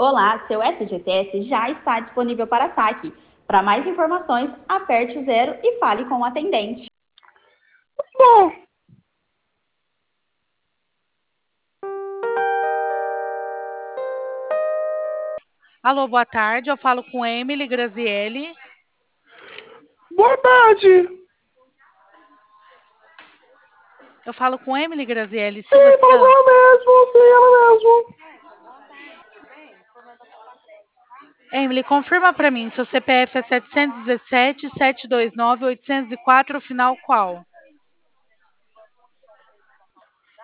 Olá, seu FGTS já está disponível para saque. Para mais informações, aperte o zero e fale com o atendente. Bom, Alô, boa tarde. Eu falo com Emily Grazielli. boa tarde. Eu falo com Emily Grazielli. Sim, fala com ela mesmo, sim, ela mesmo. Emily, confirma para mim. Seu CPF é 717-729-804, final qual?